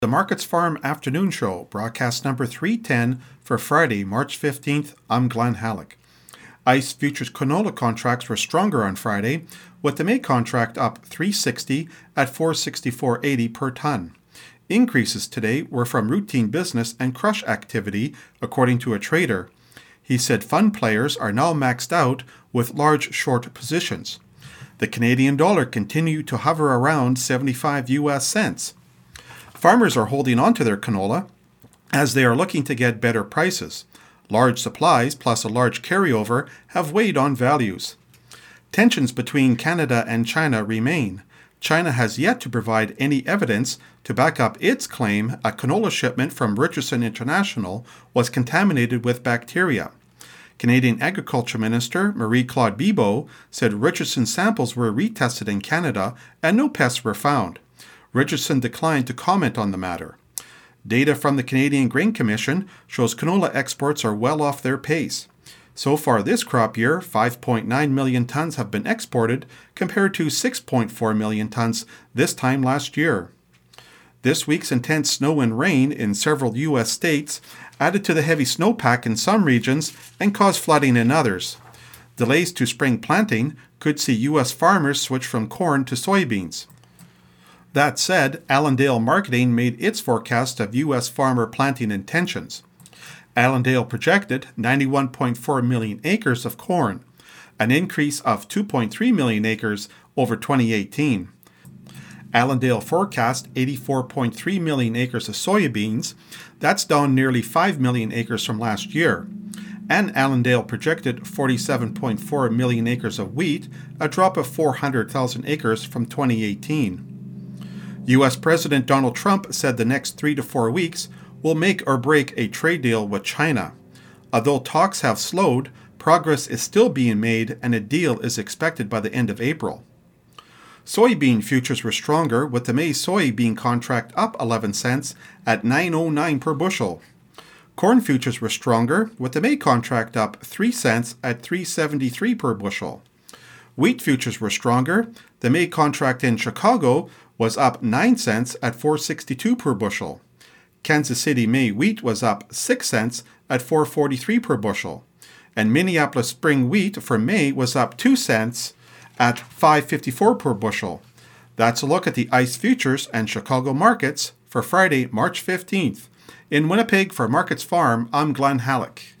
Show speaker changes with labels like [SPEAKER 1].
[SPEAKER 1] The Markets Farm Afternoon Show, broadcast number 310 for Friday, March 15th. I'm Glenn Halleck. ICE futures canola contracts were stronger on Friday, with the May contract up $3.60 at $464.80 per ton. Increases today were from routine business and crush activity, according to a trader. He said fund players are now maxed out with large short positions. The Canadian dollar continued to hover around 75 US cents. Farmers are holding on to their canola as they are looking to get better prices. Large supplies plus a large carryover have weighed on values. Tensions between Canada and China remain. China has yet to provide any evidence to back up its claim a canola shipment from Richardson International was contaminated with bacteria. Canadian Agriculture Minister Marie-Claude Bibeau said Richardson samples were retested in Canada and no pests were found. Richardson declined to comment on the matter. Data from the Canadian Grain Commission shows canola exports are well off their pace. So far this crop year, 5.9 million tons have been exported compared to 6.4 million tons this time last year. This week's intense snow and rain in several U.S. states added to the heavy snowpack in some regions and caused flooding in others. Delays to spring planting could see U.S. farmers switch from corn to soybeans. That said, Allendale Marketing made its forecast of U.S. farmer planting intentions. Allendale projected 91.4 million acres of corn, an increase of 2.3 million acres over 2018. Allendale forecast 84.3 million acres of soybeans. That's down nearly 5 million acres from last year. And Allendale projected 47.4 million acres of wheat, a drop of 400,000 acres from 2018. U.S. President Donald Trump said the next 3 to 4 weeks will make or break a trade deal with China. Although talks have slowed, progress is still being made and a deal is expected by the end of April. Soybean futures were stronger, with the May soybean contract up 11 cents at $9.09 per bushel. Corn futures were stronger, with the May contract up 3 cents at $3.73 per bushel. Wheat futures were stronger. The May contract in Chicago was up 9 cents at $4.62 per bushel. Kansas City May wheat was up 6 cents at $4.43 per bushel. And Minneapolis spring wheat for May was up 2 cents at $5.54 per bushel. That's a look at the ICE futures and Chicago markets for Friday, March 15th. In Winnipeg for Markets Farm, I'm Glenn Halleck.